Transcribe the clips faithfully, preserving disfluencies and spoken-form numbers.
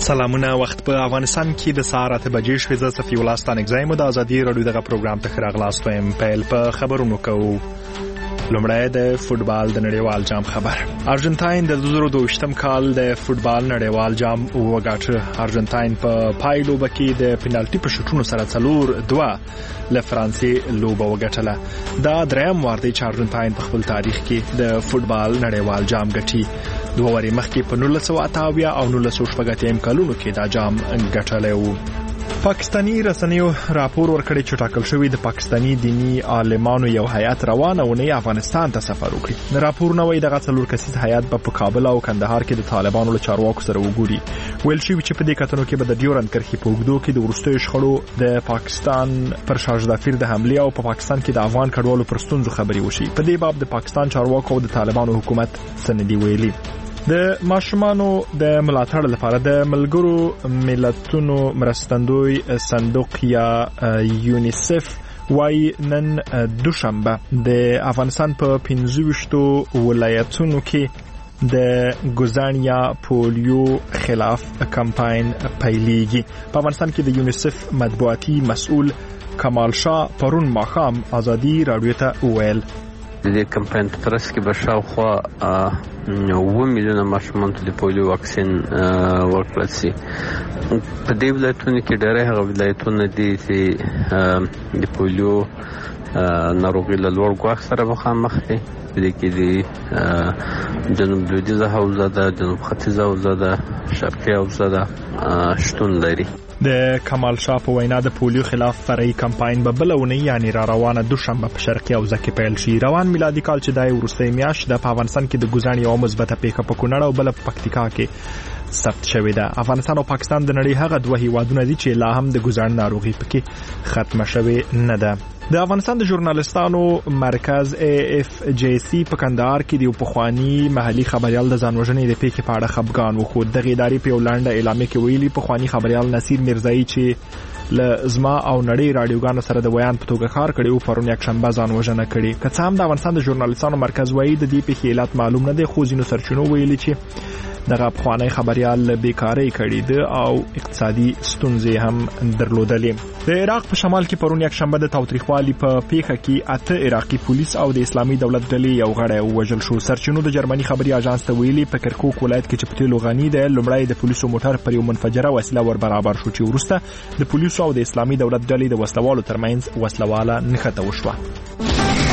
سلامونه. وخت په افغانستان کې د سهار اته بجې شوې. زه صفي الله ستانکزی مو د ازادي رادیو دغه پروګرام ته ښه راغلاست وایم. پیل په خبرونو کوو. لومړی د فوټبال د نړیوال جام خبر. ارجنټاین د دوه زره دوه کال د فوټبال نړیوال جام وګاټه. ارجنټاین په پایلو بکی د پینالټي په شوټونو سره څلور دوه له فرانسې لوبه وګټله. دا دریم وار دی چې ارجنټاین په خپل تاریخ کې د فوټبال نړیوال جام ګټي. دوه وری مخکې په نولس سوه اته اویا او نولس سوه شپږ اتیا کلونو کې دا جام ګټلی و. پاکستانی رسنیو راپور ورکړی چې ټاکل شوی د پاکستانی دینی عالمانو یو هیئت روانه ونی افغانستان ته سفر وکړي. راپور نوې دغه څلور کسیز هیئت په کابل او کندهار کې د طالبانو له چارواکو سره وګوري. ویل شوی چې په دې کتنو کې به د ډیورند کرښې په اوږدو کې د وروستیو شخړو د پاکستان پر شاهزادافیر د حملې او په پاکستان کې د افغان کډوالو پر ستونزو خبري وشي. په دې باب د پاکستان چارواکو او د طالبانو حکومت سندي ویلي. د ماشومانو د ملاتړ لپاره د ملګرو ملتونو مرستندوی صندوق یا یونیسف وايي نن دوشنبه د افغانستان په پنځه ویشت ولایتونو کې د ګوزانیا پولیو خلاف کمپاین پیلېږي. په افغانستان کې د یونیسف مطبوعاتي مسؤل کمال شاه پرون ماښام ازادي رادیو ته وویل د دې کمپاین په ترڅ کې به شاوخوا اووه میلیونه ماشومان ته د پولیو واکسین ورکړل شي. په دې ولایتونو کې ډېری هغه ولایتونه دي چې د پولیو ناروغي له لوړ ګواښ سره مخامخ دي. په دې کې د جنوب لویدیځه حوزه ده، جنوب ختیځه حوزه ده، شرقي حوزه ده شتون لري. د کمال شاه په وینا د پولیو خلاف فرعي کمپاین به بلونه یعنی را روانه دوشنبه په شرقي حوزه کې پیل شي. روان میلادي کال چې دای ورسته میاشت د افغانستان کې د ګوزانې او مثبته پیښه په کونړ او بل په پکتیکا کې ثبت شوې ده. افغانستان او پاکستان د نړۍ هغه دوه هیوادونه دي چې لا هم د ګوزان ناروغي پکې ختمه شوې نه ده. د افغانستان د ژورنالستانو مرکز ای اف جی سی په کندهار کې د پخوانی محلي خبريال د ځانوژنې د پیښې په اړه خبرګان وښود. د ادارې په وړاندې اعلامیه کې ویلي پخوانی خبريال نصیر میرزایی چې ل زما او نړۍ رادیوګانو سره د بیان په توګه کار کړی او پرون یک شنبه ځانوژنه کړي. که څه هم د افغانستان د ژورنالستانو مرکز وایي د دې پیښې علت معلوم نه دی، خو ځینو سرچینو ویلي چې دغه پخوانی خبريال بیکاری کړي ده او اقتصادي ستونزې هم درلودلې. د عراق په شمال کې پرون یک شنبه د تاوتریخوالي په پیښه کې اته عراقي پولیس او د اسلامي دولت ډلې یو غړی وژل شو. سرچینو د جرمني خبري اژانس ته ویلي په کرکوک ولایت کې چې په تیلو غني ده لومړی د پولیسو موټر پر یو منفجره وسیله ور برابر شو چې وروسته د پولیسو او د اسلامي دولت ډلې د وسلوالو ترمنځ وسلواله نښته وشوه.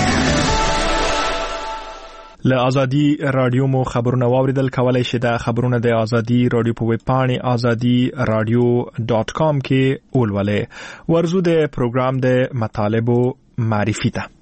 له ازادي رادیو مو خبرونه واوریدل. کولای شئ د خبرونه د ازادي رادیو په ویب پاڼې ازادي رادیو ډاټ کام کې ولولئ. ورزو د پروګرام د مطالبو معرفي ته.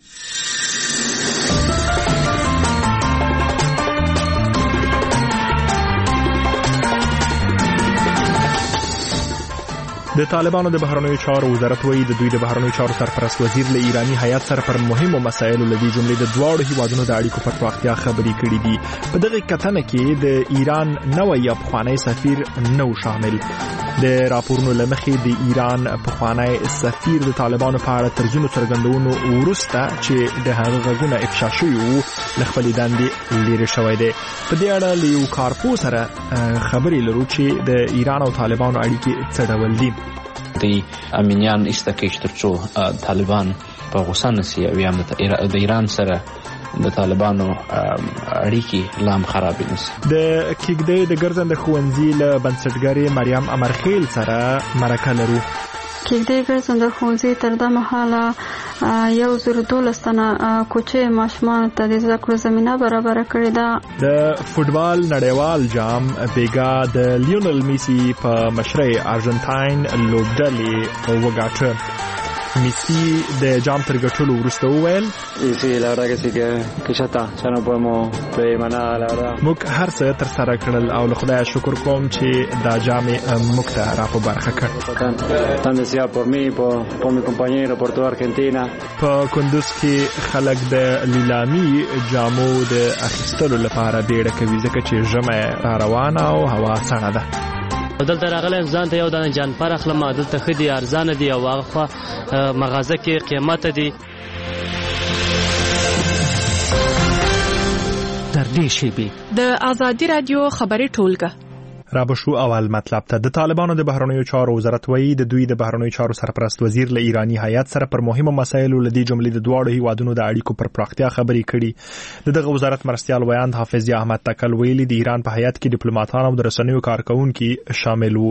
د طالبانو د بهرنیو چارو وزارت وایي د دوی د بهرنیو چارو سرپرست وزیر له ایرانی هیئت سره پر مهمو مسایلو لدی جملې د دواړو هیوادونو د اړیکو پر پراختیا خبرې کړې دي. په دغه کتنه کې د ایران نوې یا پخوانی سفیر نو شامل. د راپورونو لمخې د ایران پخوانی سفیر د طالبانو په اړه تر ځینو څرګندونو وروسته چې د هغه غږونه افشا شوي وو له خپلې دندې لرې شوی دی. په دې اړه له یو کارپو سره خبرې لرو چې د ایران او طالبانو اړیکې څه ډول دي. د امینیان استکیش ترڅو طالبان په غوسه نشي او یا د ایران سره د طالبانو اړیکې لام خراب نشي. د کېږدۍ د ګرځنده ښوونځي له بنسټګرې مریم امرخیل سره مرکه لرو. کېږدۍ ګرځنده ښوونځي تر دا مهاله یو زر دولس تنه کوچني ماشومان ته د زده کړو زمينه برابر کړې ده. د فوټبال نړیوال جام بیګا د لیونل میسی په مشرۍ ارجنټاین لوبډلې وګاټه. میسی د جام تر ګټلو وروسته وویل sí la verdad que sí que que ya está ya no podemos pedir más nada la verdad. موږ هر څه تر سره کړل او له خدای شکر کوم چې دا جام موږ ته را په برخه کړ. tan deseado por mí por por mi compañero por toda Argentina. په کندوز کې خلک د لیلامي جامو د اخیستلو لپاره بیړه کوي ځکه چې ژمه را روانه او هوا سړه ده. دلته راغلی ځان ته یو دانه جانپر اخلم. دلته ښه دي، ارزانه دي او هغه خوا مغازه کې قیمت دي. در دې شیبې د ازادي رادیو خبري ټولګه را بشو اول مطلب ته د طالبانو د بهرنیو چارو وزارت وایي د دوی د بهرنیو چارو سرپرست وزیر له ایرانی هیئت سره پر مهمو مسایلو لدی جملې د دواړو هیوادونو د اړیکو پر پراختیا خبرې کړي. دغه وزارت مرستیال ویاند حافظ احمد تکل ویلي د ایران په هیئت کې ډیپلوماټان او د رسنیو کارکونکو شامل وو.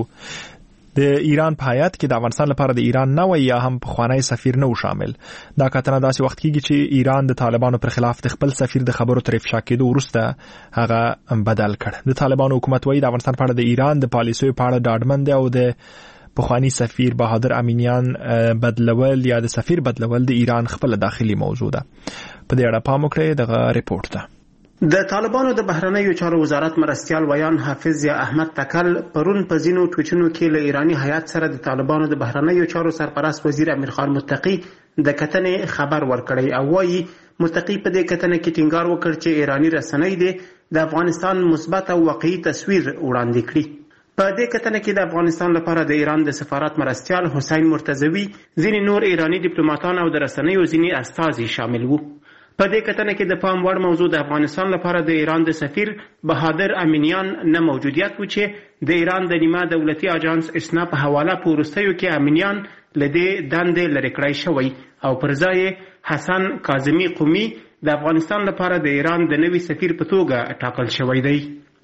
د ایران په هیئت کې د افغانستان لپاره د ایران نوې یا هم پخوانی سفیر نه شامل. دا کتنه داسې وخت کېږي چې ایران د طالبانو پر خلاف د خپل سفیر د خبرو تر افشا کېدو وروسته هغه بدل کړ. د طالبانو حکومت وایي د افغانستان په اړه د ایران د پالیسیو په اړه ډاډمن دی او د پخوانی سفیر بهادر امینیان بدلول یا د سفیر بدلول د ایران خپل داخلي موضوع ده. په دې اړه پام وکړئ دغه ریپورت ته. د طالبانو د بهرنیو چارو وزارت مرستیال ویان حافظ احمد تکل پرون په ځینو ټویټونو کې له ایرانی هیئت سره د طالبانو د بهرنیو چارو سرپرست وزیر امیر خان متقی د کتنې خبر ورکړی او وایي متقی په دې کتنه کې ټینګار وکړ چې ایرانی رسنۍ د افغانستان مثبت او واقعي تصویر وړاندې کړي. په دې کتنه کې د افغانستان لپاره د ایران د سفارت مرستیال حسین مرتضوی، ځینې نور ایرانی ډیپلوماټان او د رسنیو ځینې استازي شامل وو. په دې کتنه کې د پام وړ موضوع د افغانستان لپاره د ایران د سفیر بهادر امینیان نه موجودیت و چې د ایران د نیمه دولتي اجانس اسنا په حواله په وروستیو کې امینیان له دې دندې لرې کړی شوی او پر ځای حسن کاظمی قومي د افغانستان لپاره د ایران د نوي سفیر په توګه ټاکل شوی دی.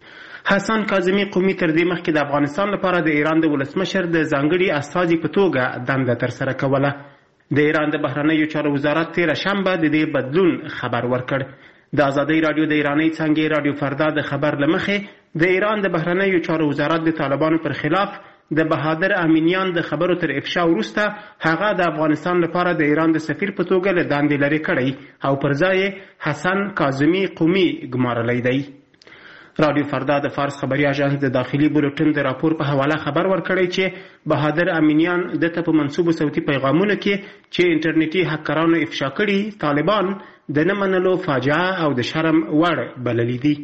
حسن کاظمی قومي تر دې مخکې د افغانستان لپاره د ایران د ولسمشر د ځانګړي استازي په توګه دنده ترسره کوله. د ایران د بهرنیو چارو وزارت تیره شنبه د دې بدلون خبر ورکړ. د ازادۍ رادیو د ایرانی څنګه رادیو فردا د خبر لمخې د ایران د بهرنیو چارو وزارت د طالبانو پر خلاف د بهادر امینیان د خبرو تر افشا وروسته هغه د افغانستان لپاره د ایران د سفیر په توګه له دندې لرې کړی او پر ځای حسن کاظمی قومي ګمارلی دی. رادیو فردا د فارس خبري اژانس د داخلي بولټن د راپور په حواله خبر ورکړی چې بهادر امینیان دته په منسوبو صوتي پیغامونو کې چې انټرنیټي هکرانو افشا کړي طالبان د نه منلو فاجعه او د شرم وړ بللي دي.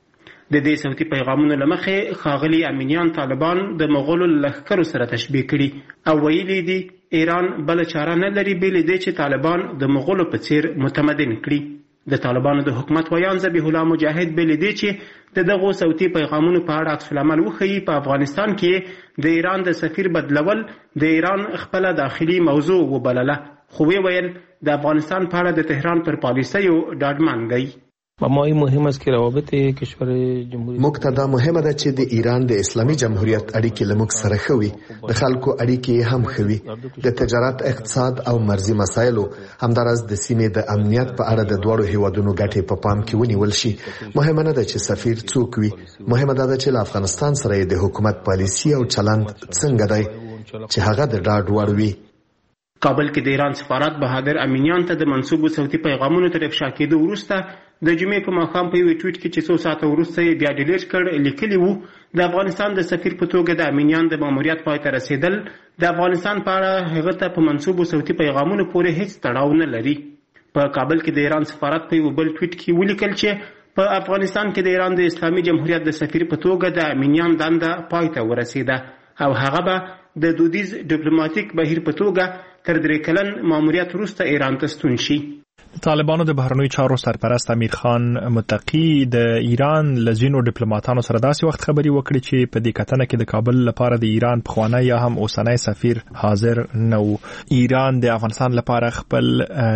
د دې صوتي پیغامونو لمخې ښاغلي امینیان طالبان د مغولو لښکرو سره تشبیه کړي او ویلي دي ایران بل چاره نه لري بېل دې چې طالبان د مغولو په څیر متمدن کړي. د طالبانو د حکومت ویان ذبیح الله مجاهد بل دی چې د دغه صوتي پیغامونو په اړه عکس العمل وښیي. په افغانستان کې د ایران د سفیر بدلول د ایران خپل داخلي موضوع وبلله خو وی ویل د افغانستان په اړه د تهران پر پالیسیو ډاډمن دی. مهمه مهم است که روابط کشور جمهوریت مقتدا مهمه ده چې د ایران د اسلامي جمهوریت اړیکې لمک سره خوي د خلکو اړیکې هم خوي د تجارت اقتصاد او مرزي مسایلو همدارس د سیمې د امنیت په اړه د دوړو هیوادونو ګټې په پام کې ونیول شي. مهمه نه ده چې سفیر څوک وي، مهمه ده چې له افغانستان سره د حکومت پالیسی او چلند څنګه دی چې هغه د ډاډ وړ وي. کابل کې د ایران سفارت بهادر امینیان ته د منسوبو صوتي پیغامونو تر افشا کېدو وروسته د جمعې په ماښام په یو ټویټ کې چې څو ساعته وروسته یې بیا ډیلیټ کړ لیکلي وو د افغانستان د سفیر په توګه د امینیان د ماموریت پای ته رسیدل د افغانستان په اړه هغه ته په منسوبو صوتي پیغامونو پورې هیڅ تړاو نه لري. په کابل کې د ایران سفارت په یو بل ټویټ کې ولیکل چې په افغانستان کې د ایران د اسلامي جمهوریت د سفیر په توګه د امینیان دنده پای ته ورسیده او هغه به د دودیز ډیپلوماټیک بهیر په توګه تر درې کلن ماموریت وروسته ایران ته ستون شي. طالبانو د بهرنیو چارو سرپرست امیر خان متقی د ایران لزینو ډیپلوماټانو سره داسې وخت خبري وکړي چې په دې کتنه کې د کابل لپاره د ایران پخوانی یا هم اوسنی سفیر حاضر نه وو. ایران د افغانستان لپاره خپل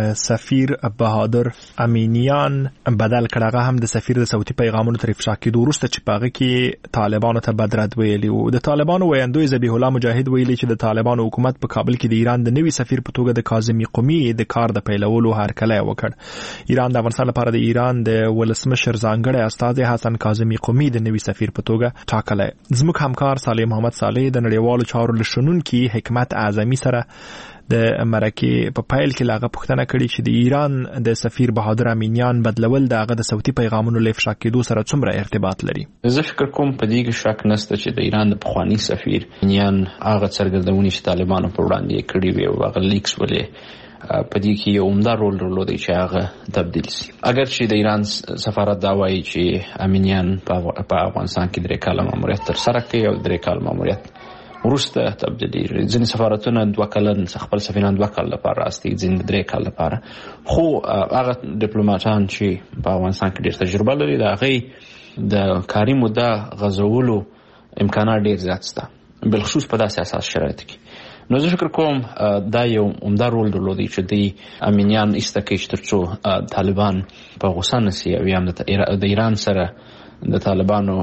سفیر بهادر امینیان بدل کړ. هغه هم د سفیر د صوتي پیغامونو تر افشا کېدو وروسته چې په هغه کې طالبانو ته بدرد ویلي وو. د طالبانو ویاندوی ذبیح الله مجاهد ویلي چې د طالبانو حکومت په کابل کې د ایران د نوي سفیر په توګه د کاظمی قومي د کار د پیلولو هرکلی وکړ. ایران د افغانستان لپاره د ایران د ولسمشر ځانګړی استازی حسن کاظمی قومي د نوي سفیر په توګه ټاکلی. زموږ همکار صالح محمد صالح د نړیوالو چارو له شنونکي حکمت اعظمي سره د مرکې په پایل کې لاغه پوښتنه کړې چې د ایران د سفیر بهادر امینیان بدلول د هغه د صوتي پیغامونو له افشا کېدو سره څومره ارتباط لري. زه فکر کوم په دې کې شک نشته چې د ایران د پخوانی سفیر امینیان هغه څرګندونې چې طالبانو پر وړاندې کړې وي او هغه لیکس ولې په دې کې یو عمده رول درلودی چې هغه تبدیل شي. اگر چې د ایران سفارت دا وایي چې امینیان په افغانستان کې درې کاله ماموریت ترسره کوي او درې کاله ماموریت وروسته تبدیلیږي. ځینې سفارتونه دوه کلن خپل سفیران دوه کال لپاره راستي، ځینې درې کال لپاره. خو هغه ډیپلوماټان چې په افغانستان کې ډېر تجربه لري د هغوی د کاري موده غځولو امکانات ډیر زیات شته، بالخصوص په داسې اساس شرایط کې. نو زه فکر کوم دا یو عمده رول درلودی چې د امینیان ایسته کې ترڅو طالبان په غوسه نشي او هم د ایران سره د طالبانو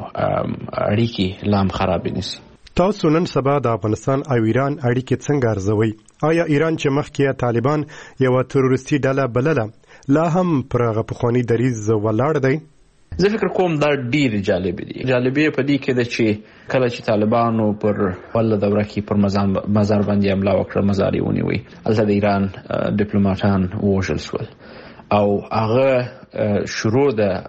اړیکې لام خراب نشي. تاسو نن سبا د افغانستان او ایران اړیکې څنګه ارزوي؟ آیا ایران چې مخکې طالبان یو تروریستي ډله بلله لا هم پر هغه پخواني دریځ ولاړ دی؟ زه فکر کوم دا ډیر جالب دي. جالبې په دې کې ده چې کله چې طالبانو پر ول دوره کې پر مزار باندې حمله وکړه، مزار یې ونیوی، هلته د ایران ډیپلوماټان ووژل شول او هغه شروع د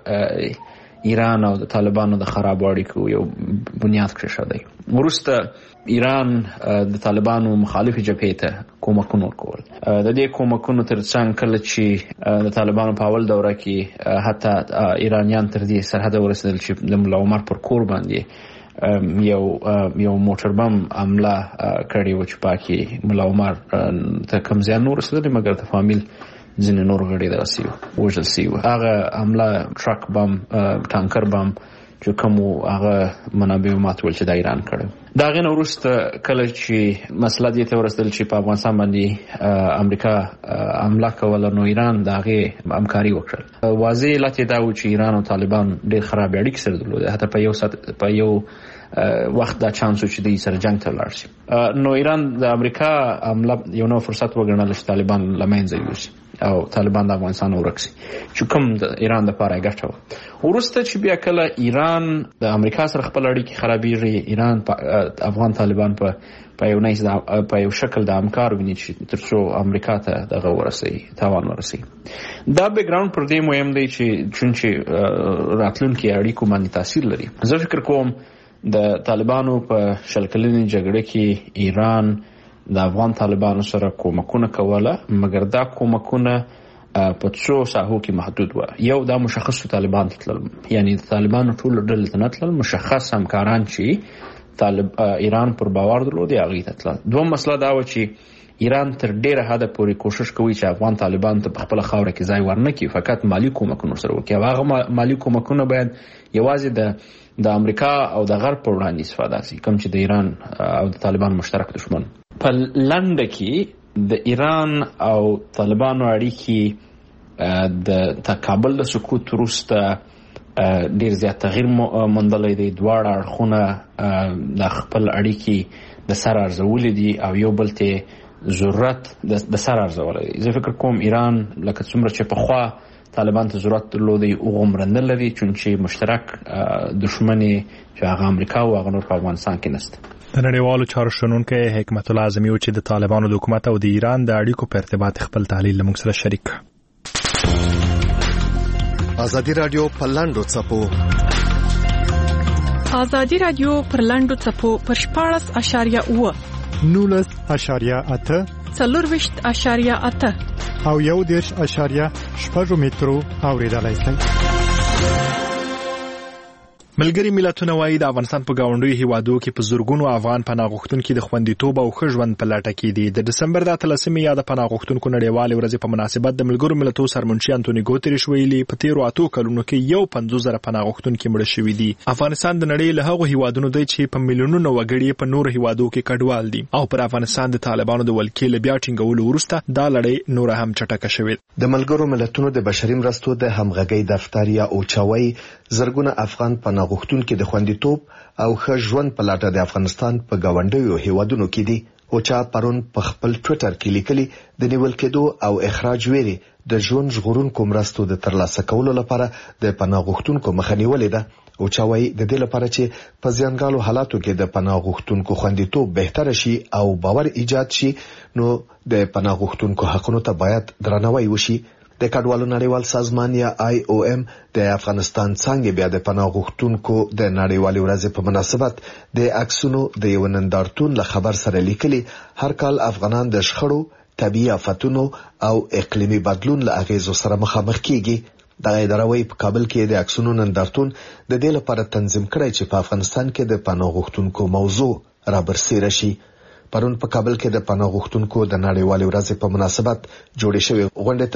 ایران او د طالبانو د خرابو اړیکو یو بنیاد کېښودی. وروسته ایران د طالبانو مخالف جبهې ته کومکونه ورکول. د دې کومکونو تر څنګ کله چې د طالبانو په اول دوره کې حتی ایرانیان تر دې سرحده ورسېدل چې د ملا عمر پر کور باندې یو یو موټر بم حمله کړې وه چې پاکې ملا عمر ته کم زیان نه ورسېدلی، مګر د فامیل ځینې نور غړي دغسې وژل سوي وو. هغه حمله ټرک بم، ټانکر بم چې کوم هغه منابع ماتول چې د ایران کړی. د هغې نه وروسته کله چې مسله دې ته ورسېدل چې په افغانستان باندې امریکا حمله کوله، نو ایران د هغې همکاري وکړل. واضح علت یې دا و چې ایران او طالبان ډېر خرابې اړیکې سره درلودې، حتی په یو په یو وخت دا چانس و چې دوی سره جنګ ته ولاړ شي. نو ایران د امریکا حمله یو نوی فرصت وګڼله چې طالبان له منځه یوسي او طالبان د افغانستان ورک شي، چې کوم د ایران دپاره یې ګټه وه. وروسته چې بیا کله ایران د امریکا سره خپل اړیکې خرابېږي، ایران افغان طالبان په په یو نیز په یو شکل د همکار ویني چې تر څو امریکا ته دغه ورسوي، تاوان ورسوي. دا بیکګراوند پر دې مهم دی چې چونچې راتلونکي اړیکو باندې تاثیر لري. زه فکر کوم د طالبانو په شل کلنې جګړه کې ایران د افغان طالبانو سره کومکونه کوله، مګر دا کومکونه په څو ساحو کې محدود وه. یو دا مشخصو طالبان ته تلل، یعنی د طالبانو ټولو ډلې ته نه تلل، مشخص همکاران چې طالب ایران پر باور درلودی هغې ته تلل. دوم مسله دا وه چې ایران تر ډېره حده پورې کوشش کوي چې افغان طالبان ته په خپله خاوره کې ځای ورنه کړي، فقط مالي کومکونه سره وکړي او هغه مالي کومکونه باید یوازې د د امریکا او د غرب پر وړاندې استفاده شي، کوم چې د ایران او د طالبان مشترک دشمن. په لنډه کې د ایران او طالبانو اړیکې د تکابل د سقوط وروسته ډېر زیات تغییر موندلی دی. دواړه اړخونه د خپل اړیکې د سر ارزولي دي او یو بل ته ضرورت د سر ارزولی دی. زه فکر کوم ایران لکه څومره چې پخوا طالبان ته ضرورت درلودی هغومره نه لري، چون چې مشترک دشمن یې چې هغه امریکا او هغه نور په افغانستان کې نشته. د نړیوالو چارو شنونکی حکمت الله اعظمي و چې د طالبانو د حکومت او د ایران د اړیکو په ارتباط خپل تحلیل له موږ سره شریک. ازادي رادیو په لاندو څپو ازادي رادیو پر لاندو څپو پر شپاړس اشاریه اوه نولس اشاریه اته څلورویشت اشاریه اته او یو دېرش اشاریه شپږ مترو اوریدلای شئ. ملګری ملتونه وايي د افغانستان په گاونډیو هیوادو کې په زورګونو افغان پناه غوښتونکي د خوندیتوب او ښه ژوند په لټه کې دي. د ډسمبر د اتلسمې یا د پناه غوښتونکو نړیوالې ورځې په مناسبت د ملګرو ملتونو سرمنشي انټونی ګوتریش ویلي په تیرو اتو کلونو کې یو پنځوس زره پناه غوښتونکي مړه شوي دي. افغانستان د نړۍ له هغو هیوادونو دی چې په میلیونونو وګړي په نورو هیوادو کې کډوال دي او پر افغانستان د طالبانو د ولکې له بیا ټینګولو وروسته دا لړۍ نور هم چټکه شوې. د ملګرو ملتونو د بشري مرستو د همغږۍ دفتر یا اوچاوي زرګونه افغان پناه غوښتونکي د خوندیتوب او ښه ژوند په لټه د افغانستان په گاونډیو هیوادونو کې دي. اوچا پرون په خپل ټوئیټر کې لیکلي د نیول کېدو او اخراج ویري د ژوند ژغورونکو مرستو د ترلاسه کولو لپاره د پناه غوښتونکو مخه نیولې ده. اوچا وايي د دې لپاره چې په ځانګړو حالاتو کې د پناه غوښتونکو خوندیتوب بهتر شي او باور ایجاد شي، نو د پناه غوښتونکو حقونو ته باید درناوی وشي. د کډوالو نړیوال سازمان یا آی او ایم د افغانستان څنګه بیا د پناه غوښتونکو د نړیوالې ورځې په مناسبت د عکسونو د یو نندارتون له خبر سره لیکلي هر کال افغانان د شخړو، طبیعي آفتونو او اقلیمي بدلون له اغیزو سره مخامخ کیږي. د ادارې په کابل کې د عکسونو نندارتون د دې لپاره تنظیم کړی چې په افغانستان کې د پناه غوښتونکو موضوع را برسېره شي. پرون په کابل کې د پناه غوښتونکو د نړیوالې ورځې په مناسبت جوړې شوې غونډې ته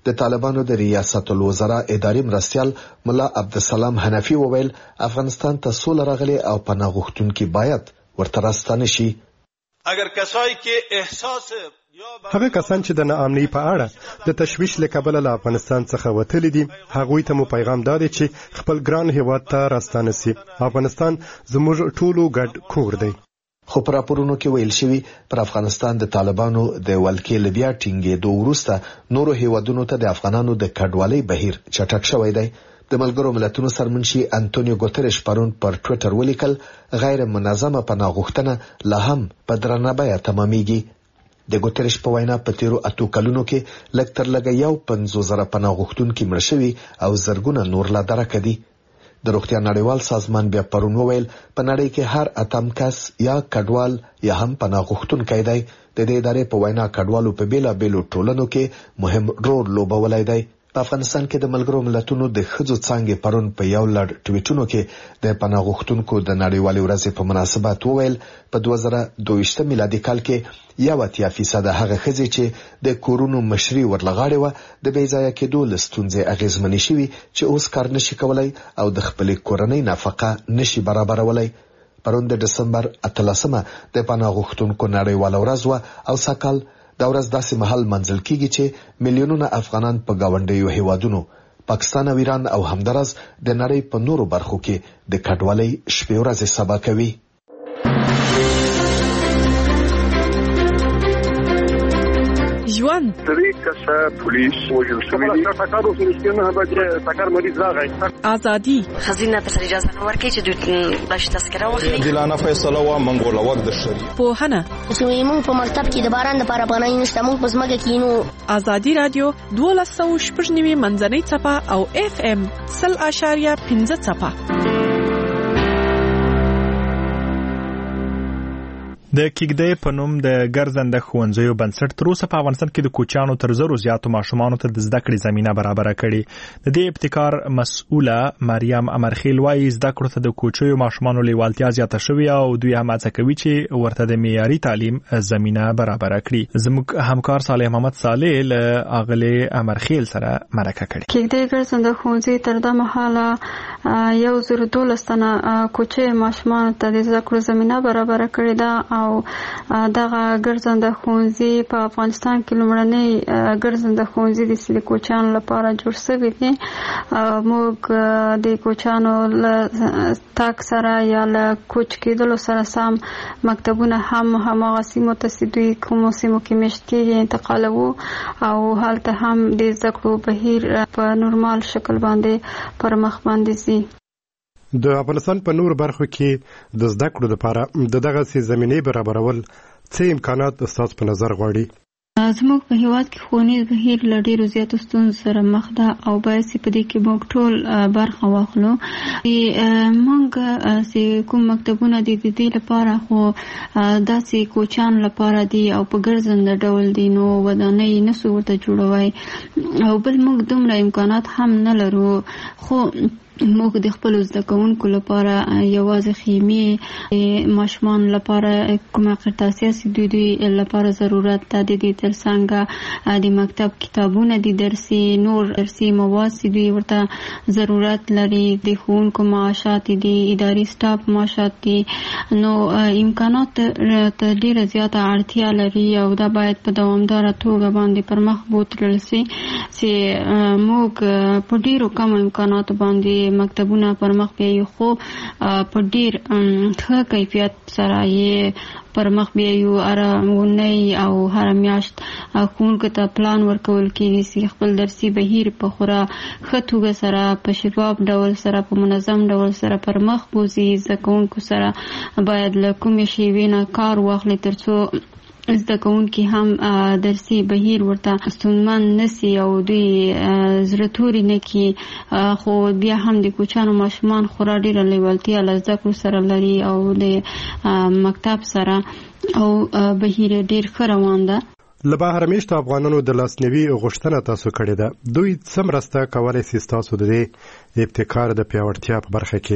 د طالبانو د ریاست الوزرا اداري مرستیال ملا عبدالسلام حنفي وویل افغانستان ته سوله راغلي او پناه غوښتونکي باید ورته راستانه شي. اگر کسایی که احساس هغه کسان چې د ناامنۍ په اړه د تشویش له کبله له افغانستان څخه وتلي دي هغوی ته مو پیغام دادی چې خپل ګران هیواد ته راستانه سي. افغانستان زموږ ټولو ګډ کور دی. خو پر راپورونو کې ویل شوی پر افغانستان د طالبانو د ولکې لبیا ټینګېدو وروسته نورو هیوادونو ته د افغانانو د کډوالۍ بهیر چټک شوی دی. د ملګرو ملتونو سرمنشي انټونیو ګوتریش پرون پر ټوئیټر ولیکل غیر منظمه پناه غوښتنه لا هم په درنه بیه تمامېږي. د ګوتریش په وینا په تیرو اتو کلونو کې لږ تر لږه یو پنځوس زره پناه غوښتونکي مړه شوي او زرګونه نور لا درکه دي. د روغتیا نړیوال سازمان بیا پرون وویل په نړۍ کې هر اتم کس یا کډوال یا هم پناه غوښتونکی دی. د دې ادارې په وینا کډوالو په بیلابیلو ټولنو کې مهم رول لوبولی دی. په افغانستان کې د ملګرو ملتونو د ښځو څانګې پرون په یو لړ ټویټونو کې د پناه غوښتونکو د نړیوالې ورځې په مناسبت وویل په دوه زره دوه ویشت میلادي کال کې یو اتیا فیصد هغه ښځې چې د کورونو مشري ورلغاړې وه د بې ځایه کېدو له ستونزې اغېزمنې شوي چې اوس کار نشي کولی او د خپلې کورنۍ نفقه نشي برابرولی. پرون د ډسمبر اتلسمه د پناه غوښتونکو نړیواله ورځ وه او سږکال دا ورځ داسې مهال منځل کیږي چې میلیونونه افغانان په ګاونډیو هیوادونو پاکستان او ایران او همدارس د نړۍ په نورو برخو کې د کډوالۍ شپې ورځې سبا کوي. ژوند درې کسه پولیس وژل شوي دي. ټکر وشو نه به ټکر مریض راغی. ازادي خزینه ته اجازه نه ورکړي چې دوی بلش تذکره واخلي. عادلانه فیصله و منګول وخت د شریعت. پوهنه چې موږ په مکتب کې د باران لپاره پناه نشته موږ په ځمکه کې نو. ازادي رادیو دوه سوه شپږ نوي منځنۍ څپه او اف ام سل اشاریه پنځه څپه. د کېږدۍ په نوم د ګرځنده ښوونځیو بنسټ تر اوسه په افغانستان کې د کوچیانو تر زرو زیاتو ماشومانو ته د زده کړې زمینه برابره کړې. د دې ابتکار مسؤله مریم امرخیل وايي زده کړو ته د کوچیو ماشومانو لیوالتیا زیاته شوې او دوی هم هڅه کوي چې ورته د معیاري تعلیم زمینه برابره کړي. زموږ همکار صالح محمد صالح له اغلې امرخیل سره مرکه کړې. کېږدۍ ګرځنده ښوونځي تر دا مهاله یو زر دولس تنه کوچي ماشومانو ته د زده کړو زمینه برابره کړې ده او دغه ګرځنده ښوونځي په افغانستان کې لومړنی ګرځنده ښوونځي د سلی کوچیانو لپاره جوړ شوی دی. موږ د کوچیانو له تاک سره یا له کوچ کېدلو سره سم مکتبونه هم هماغه سیمو ته دوی کومو سیمو کې میشت کېږي انتقالوو او هلته هم د زده کړو بهیر په نورمال شکل باندې پر مخ باندې ځي. د افغانستان په نور برخو کې د زده کړو لپاره د دغه سي زمینې برابرول څه امکانات استاد په نظر غواړي؟ زموږ په هیواد کې ښوونیز بهیر له ډېرو زیاتو ستونزو سره مخ ده او باید چې په دې کې موږ ټول برخه واخلو. موږ چې کوم مکتبونه دي د دې لپاره خو داسې کوچیانو لپاره دي او په ګرځنده ډول دي نو ودانۍ نسو ورته جوړوی او بل موږ دومره امکانات هم نه لرو. خو موږ د خپل زده کوونکو لپاره یوازې خیمې ماشومان لپاره کومه قرطاسیه چې دوی دوی لپاره ضرورت ده د دې ترڅنګ د مکتب کتابونه دي درسي نور درسي مواد چې دوی ورته ضرورت لري د ښوونکو معاشات دي اداري سټاف معاشات دي نو امکانات ته ډېره زیاته اړتیا لري او دا باید په دوامداره توګه باندې پر مخ بوتلل شي چې موږ په ډېرو کم امکاناتو باندې مکتبونه پر مخ بیایو خو په ډیر ښه کیفیت سره یې پر مخ بیایو. ارامونی او هر میاشت ښوونکو ته پلان ورکول کېږي چې خپل درسي بهیر په خورا ښه توګه سره په شفاف ډول سره په منظم ډول سره پر مخ بوځي. زده کوونکو سره باید له کومې شیوې نه کار واخلي تر څو زده کوونکي هم درسي بهیر ورته ستونزمن نسي او دوی زړه توري نه کړي. خو بیا هم د کوچیانو ماشومان خورا ډېره لیوالتیا له زده کړو سره لري او د مکتب سره او بهیر ډېر ښه روان ده. له بهر میشتو افغانانو د لاسنیوي غوښتنه تاسو کړې ده. دوی څه مرسته کولی سي ستاسو د دې ابتکار د پیاوړتیا په برخه کې؟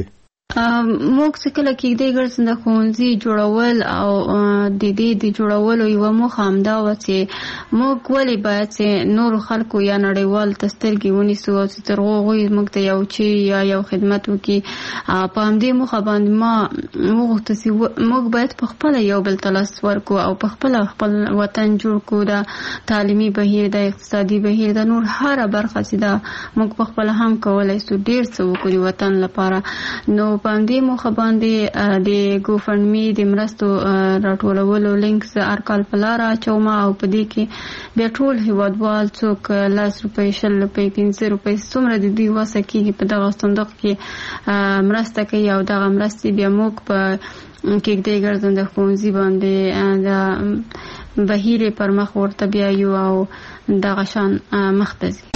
موږ چې کله کېږدۍ ګرځنده د ښوونځي جوړول او د دې د جوړولو یوه موخه همدا وه چې موږ ولې باید چې نورو خلکو یا نړیوالو ته سترګې ونیسو او چې تر هغوی موږ ته یو چی یا یو خدمت وکړي. په همدې موخه باندې ما وغوښته چې موږ باید په خپله یو بل ته لاس ورکړو او په خپله خپل وطن جوړ کړو. د تعلیمي بهیر، د اقتصادي بهیر، د نور هره برخه چې دا موږ په خپله هم کولی سو ډېر څه وکړو د وطن لپاره. نو په همدې موخه باندې د ګوفنډمي د مرستو راټولولو لینک زه هر کال په لاره اچوم او په دې کې بیا ټول هېوادوال څوک لس روپۍ، شل روپۍ، پنځه روپۍ څومره د دوی وسه کېږي په دغه صندوق کې مرسته کوي او دغه مرستې بیا موږ په کېږدۍ ګرځنده ښوونځي باندې د بهیر پر مخ ورته بیایو او دغه شان مخ ته ځي.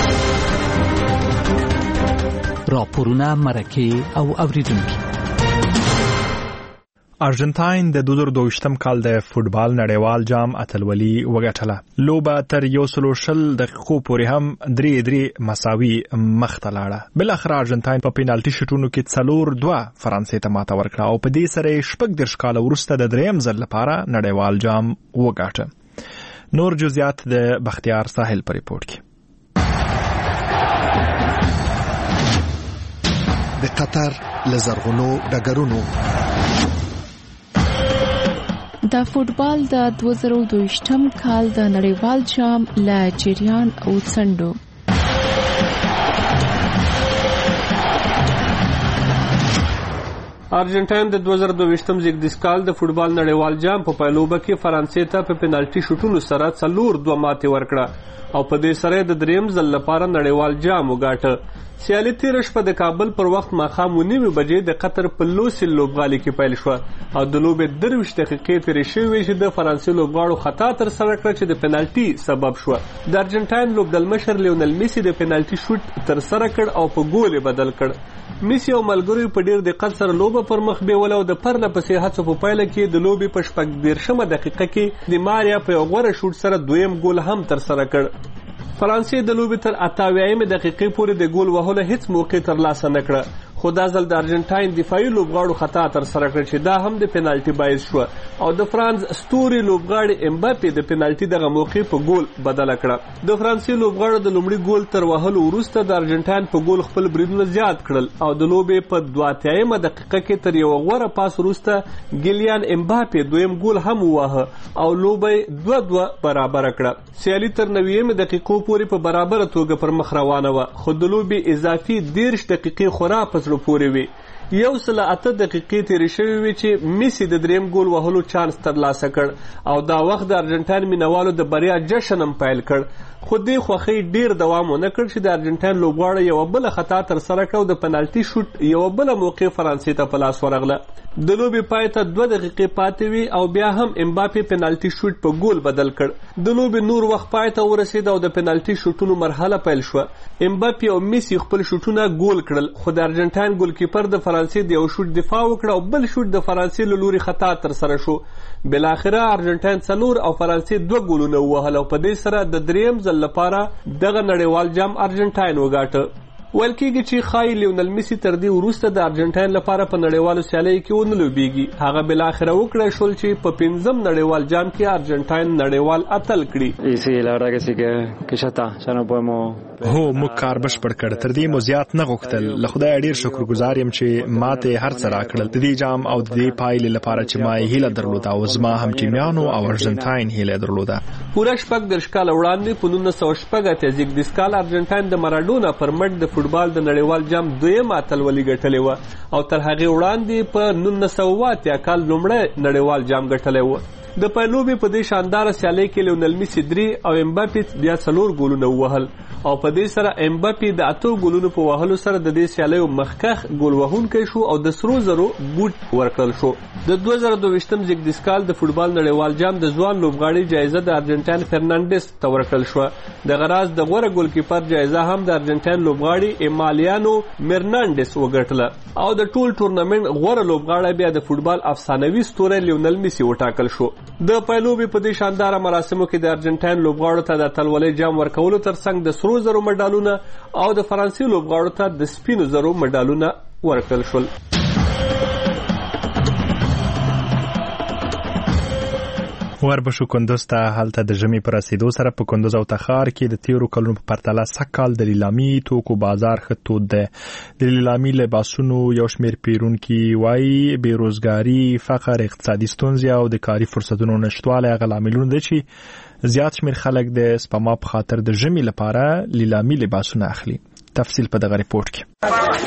راپورونه، مرکې او اوریدونکي. ارجنټاین د دوه زره دوه کال د فوټبال نړیوال جام اتلولي وګټله. لوبه تر یو سل شل دقیقو پورې هم درې درې مساوي مخته لاړه. بل اخر ارجنټاین په پینالټي شوټونو کې څلور دوه فرانسې ته ماته ورکړه او په دې سره شپږ دېرش کاله وروسته د دریم ځل لپاره نړیوال جام وګاټه. نور جزئیات د بختیار ساحل په ریپورت کې. د قطر لزرغونو ډګرونو د فوټبال د دوه زره دوه کال د نړیوال جام له جریان او څنډو ارجنټاین د دوه زره دوه زیږدیز کال د فوټبال نړیوال جام په پایلوبه کې فرانسې ته په پینالټي شوټونو سره څلور دوه ماتې ورکړه او په دې سره د دریم ځل لپاره نړیوال جام وګاټه. سیالي تېره شپه د کابل پر وخت ماښام اوه نیمې بجې د قطر په لوسیل لوبغالي کې پیل شوه او د لوبې درویشت دقیقې تېرې شوې چې د فرانسې لوبغاړو خطا ترسره کړه چې د پینالټي سبب شوه. د ارجنټاین لوبډلمشر لیونل میسي د پینالټي شوټ ترسره کړ او په ګول یې بدل کړ. میسي او ملګرو په ډېر دقت سره لوبه پر مخ بیوله او د پرله پسې هڅو په پایله کې د لوبې په شپږ دېرشمه دقیقه کې د ماریا په یو غوره شوټ سره دویم ګول هم ترسره کړ. فرانسې د لوبې تر اته اویایمې دقیقې پورې د ګول وهلو هیڅ موقع ترلاسه نه کړه خو دا ځل د ارجنټاین دفاعي لوبغاړو خطا ترسره کړه چې دا هم د پینالټي باعث شوه او د فرانس ستوري لوبغاړي امباپې د پینالټي دغه موقع په ګول بدله کړه. د فرانسې لوبغاړو د لومړي ګول تر وهلو وروسته د ارجنټاین په ګول خپل بریدونه زیات کړل او د لوبې په دوه اتیایمه دقیقه کې تر یو غوره پاس وروسته ګیلیان امباپې دویم ګول هم وواهه او لوبه دوه دوه برابر کړه. سیالي تر نویمه دقیقو پورې په برابر توګه پر مخ روانه وه خو د لوبې اضافي دېرش دقیقې خورا په پورې وي. یو سل اته دقیقې تېرې شوې وي چې میسي د دریم ګول وهلو چانس ترلاسه کړ او دا وخت د ارجنټاین مینوالو د بریا جشن هم پیل کړ خو دې خوښۍ ډېر دوام ونه کړ چې د ارجنټاین لوبغاړی یوه بله خطا ترسره کړه او د پنالټي شوټ یوه بله موقع فرانسې ته په لاس ورغله. د لوبې پای ته دوه دقیقې پاتې وي او بیا هم امباپې پنالټي شوټ په ګول بدل کړ. د لوبې نور وخت پای ته ورسېد او د پنالټي شوټونو مرحله پیل شوه. امباپې او میسي خپل شوټونه ګول کړل خو د ارجنټاین ګولکیپر د فرانسې د یو شوټ دفاع وکړه او بل شوټ د فرانسې له لوري خطا ترسره شو. بالاخره ارجنټاین څلور او فرانسې دوه ګولونه ووهل او په دې سره د دریم ځل لپاره دغه نړیوال جام ارجنټاین وګاټه. ویل کېږي چې ښایي لیونل میسي تر دې وروسته د ارجنټاین لپاره په نړیوالو سیالیو کې ونه لوبېږي. هغه بالاخره وکړی شول چې په پنځم نړیوال جام کې ارجنټاین نړیوال اتل کړي. هو موږ کار بشپړ کړ. تر دې مو زیات نه غوښتل. له خدایه ډېر شکرګزار یم چې ماته هر څه راکړل. د دې جام او د دې پایلې لپاره چې ما یې هیله درلوده او زما هم ټیمیانو او ارجنټاین هیله درلوده. پوره شپږ دېرش کاله وړاندې په نولس سوه شپږ اتیا زیږدیز کال ارجنټاین د مارادونا پر مټ د فوټبال د نړیوال جام دویمه اتلولي ګټلې وه او تر هغې وړاندې په نولس سوه اووه اتیا کال لومړی نړیوال جام ګټلی و. د پایلوبې په دې شانداره سیالۍ کې لیونل میسي درې او امباپې بیا څلور ګولونه ووهل او په دې سره امباپې د اتو ګولونو په وهلو سره د دې سیالیو مخکښ ګول وهونکی شو او د سرو زرو بوټ ورکړل شو. د دوه زره دوه زیږدیز کال د فوټبال نړیوال جام د ځوان لوبغاړي جایزه د ارجنټاین فرنانډس ته ورکړل شوه. دغه راز د غوره ګولکیپر جایزه هم د ارجنټاین لوبغاړي ایمالیانو مرنانډس وګټله او د ټول ټورنمنټ غوره لوبغاړی بیا د فوټبال افسانوي ستوری لیونل میسي وټاکل شو. د پایلوبې په دې شانداره مراسمو کې د ارجنټاین لوبغاړو ته د اتلولۍ جام ورکولو ترڅنګ د سرو زرو مډالونه او د فرانسې لوبغاړو ته د سپینو زرو مډالونه ورکړل شول. وربشو کندوز ته هلته د ژمي پر رسیدو سره په کندوز او تخار کې د تیرو کلونو په پرتله سږکال د لیلامي توکو بازار ښه تود دی. د لیلامي لباسونو یو شمېر پیرونکي وایي بېروزګاري، فقر، اقتصادي ستونزې او د کاري فرصتونو نشتوالی هغه لاملونه دي چې زیات شمېر خلک د سپما په خاطر د ژمي لپاره لیلامي لباسونه اخلي. تفصیل په دغه ریپورت کې.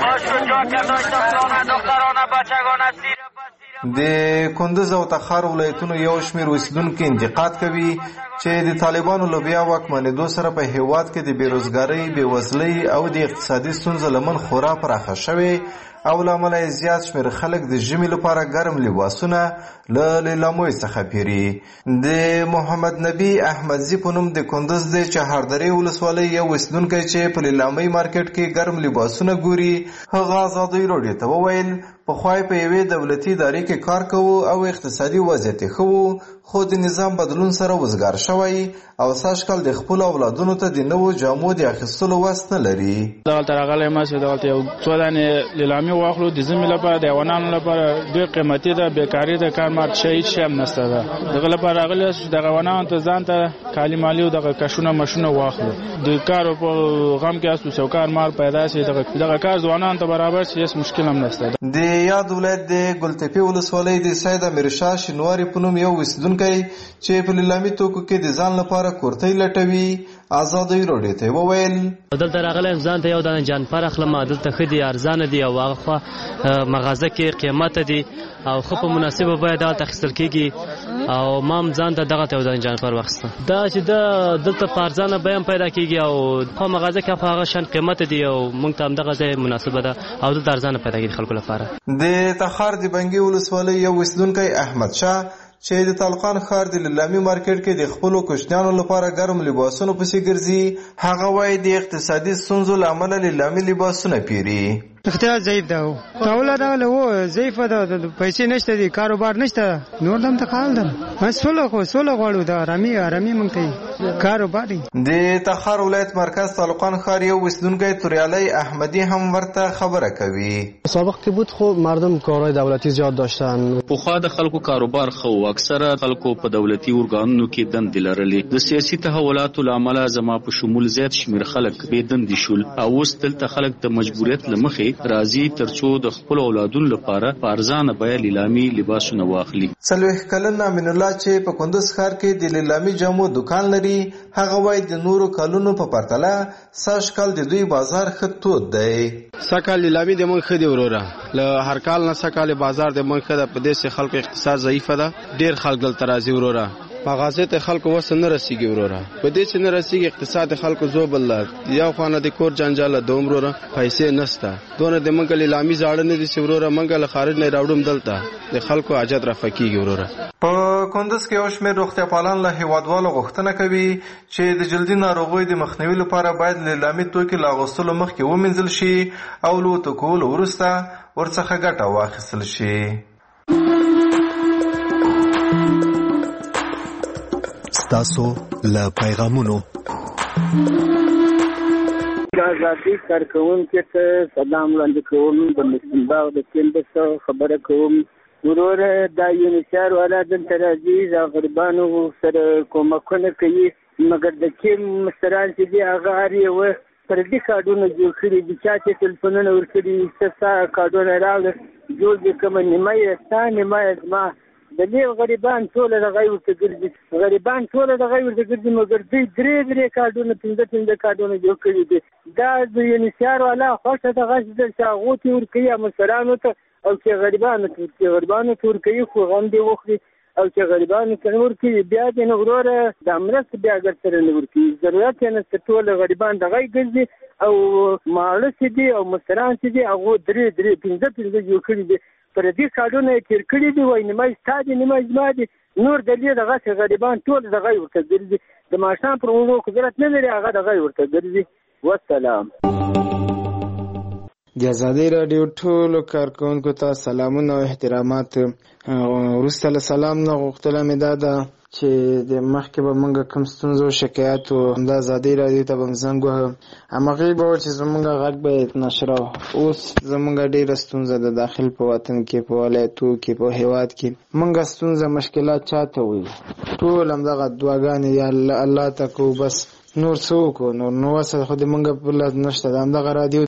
د کندوز او تخار ولایتونو یو شمېر اوسیدونکي انتقاد کوي چې د طالبانو له بیا واکمنېدو سره په هېواد کې د بېروزګارۍ، بېوزلۍ او د اقتصادي ستونزو لمن خورا پراخه شوې او له امله یې زیات شمېر خلک د ژمي لپاره ګرم لباسونه له لیلامیو څخه پیري. د محمد نبي احمدزي په نوم د کندوز د چهاردرې ولسوالۍ یو اوسیدونکی چې په لیلامۍ مارکېټ کې ګرم لباسونه ګوري، هغه ازادۍ راډیو ته وویل پخوا په یوې دولتي ادارې کې کار کوو او اقتصادي وضعیت یې ښه و، خو د نظام بدلون سره وزګار شوی او سږکال د خپلو اولادونو ته د نوو جامو د اخیستلو وس نه لري. دلته راغلی یم چې دلته یو څو دانې لیلامي واخلو د ژمي لپاره، د حیوانانو لپاره ډېر قیمتي ده، بېکاري ده، کار مات شی هېڅ شی هم نشته ده. دغه لپاره راغلی یاست چې دغه حیوانانو ته ځان ته کالي مالي او دغه کشونه مشونه واخلو. د کار په غم کې یاستو چې کار مال پیدا شي، دغه کار ځوانانو ته برابر شي، هېڅ مشکل هم نشته. د یاد ولایت د ګلتپې ولسوالۍ د سید امیرشاه شینواري په نوم یو اوسیدونکی چې په لیلامي توکو کې د ځان لپاره کورتۍ لټوي ازادۍ راډیو ته وویل دلته راغلی یم ځان ته یو دانه جانپر اخلم، دلته ښه دي، ارزانه دي او هغه خوا مغازه کې قیمته دي او ښه په مناسبه بیه دلته اخیستل کېږي او ما هم ځان ته دغه یو دانه جانپر واخیسته. دا چې د دلته په ارزانه بیه هم پیدا کېږي او خو مغازه کې په هغه شان قیمته دي او موږ ته همدغه ځای مناسبه ده او دلته ارزانه پیدا کېږي خلکو لپاره. د تخار د بنګي ولسوالۍ یو اوسیدونکی احمد شاه چې د طالقان ښار د لیلامي مارکېټ کې د خپلو کوچنیانو لپاره ګرم لباسونو پسې ګرځي، هغه وایي د اقتصادي ستونزو له امله لیلامي لباسونه پیري. اختیار ضعیف ده، تاوله راغله و ضعیفه ده، پیسې نشته دي، کاروبار نشته، نور دم ته خال ده. سوله خو سوله غواړو، د ارامي ارامي موږ ته کاروبار. د تخار ولایت مرکز طالقان ښار یو اوسیدونکی توریالی احمدی هم ورته خبره کوي. سابق کې بود خو مردم کارهای دولتی زیاد داشتن. پخوا د خلکو کاروبار خو اکثره خلکو په دولتي ارګانونو کې دندې لرلې. د سیاسي تحولاتو له امله زما په شمول زیات شمېر خلک بې دندې شول او اوس دلته خلک د مجبوریت له مخې راځي ترڅو د خپل اولادونو لپاره په ارزانه بیه لیلامي لباسونه واخلي. څلوېښت کلن امین الله چې په کندوز ښار کې د لیلامي جامو دکان لري، هغه وایي د نورو کلونو په پرتله سږکال د دوی بازار ښه تود دی. سږکال لیلامي د موږ ښه دی وروره، له هر کال نه سږکال بازار د موږ ښه ده. په دې چې خلکو اقتصاد ضعیفه ده، ډېر خلک دلته راځي وروره. مغازې ته خلکو وس نه رسیږي وروره، په دې چې نه رسیږي اقتصاد خلکو زوبل ده. یو خانه د کور جنجال د عمره پیسې نشته، دونه د منګل لیلامي زاړه نه دي چې وروره منګل خارج نه راوړم دلته د خلکو حاجت رافقېږي وروره. په کندوز کې یو شمېر روغتیا پالان له هیوادوالو غوښتنه کوي چې د جلدي ناروغیو د مخنیوي لپاره باید لیلامي توکي له اغوستلو مخکې ومینځل شي او له توکولو وروسته ورڅخه ګټه واخیستل شي. ستاسو له پیغامونو د ازادي کارکوونکو ته سلام وړاندې کوم. د مسلم باغ د سیند خبره کوم. وروره دا یونیسار والا دلته راځي، د غریبانو سره کومکونه کوي، مګر د کوم مشران چې دي هغه هر یوه پردي کارډونه جوړ کړي دي، چا چې ټلیفونونه ورکړي، څه ستا کارډونه راغله جوړ دي، کومه نیمه یې ستا نیمه یې زما. د دې غریبان ټوله دغه ورته ګرځي، غریبان ټوله دغه ورته ګرځي، مګر دوی درې درې کارډونه پنځه پنځه کارډونه جوړ کړي دي. دا د یونیسار والا خوښه دغه چې هغو ته ورکوي مشرانو ته او چې غریبانو ته ورکوي، غریبانو ته ورکوي خو غم دې وخوري او چې غریبانو ته نه ورکوي بیا دې نه وروره دا مرسته بیا ګر سره نه ورکوي. ضرورت یې نشته، ټوله غریبان دغه ګرځي او ماړه چې دي او مشران چې دي هغو درې درې پنځه پنځه جوړ کړي دي. پر دې کارونه یې تېر کړي دي، وایي نیمه ستا دي نیمه زما دي، نور د دې دغسې غریبان ټول دغه ورته ګرځي، د ماښام پر وړو قدرت نه لري، هغه دغه ورته ګرځي. والسلام. د ازادي رادیو ټولو کارکونکو ته سلامونه او احترامات. وروسته له سلام نه غوښتنه مې دا ده چې د مخکې به موږ کوم ستونزو شکایت و د ازادي رادیو ته به م زنګ وهم، همغې به و چې زموږ غږ به نشره. اوس زموږ ډېره ستونزه د داخل په وطن کې، په ولایتو کې، په هېواد کې موږ ستونزه مشکلات چاته وایو؟ ټول همدغه دعاګانې یا الله ته کوو، بس نور څه وکړو؟ نور نو وسه خو د موږ په لاس نشته. د همدغه رادیو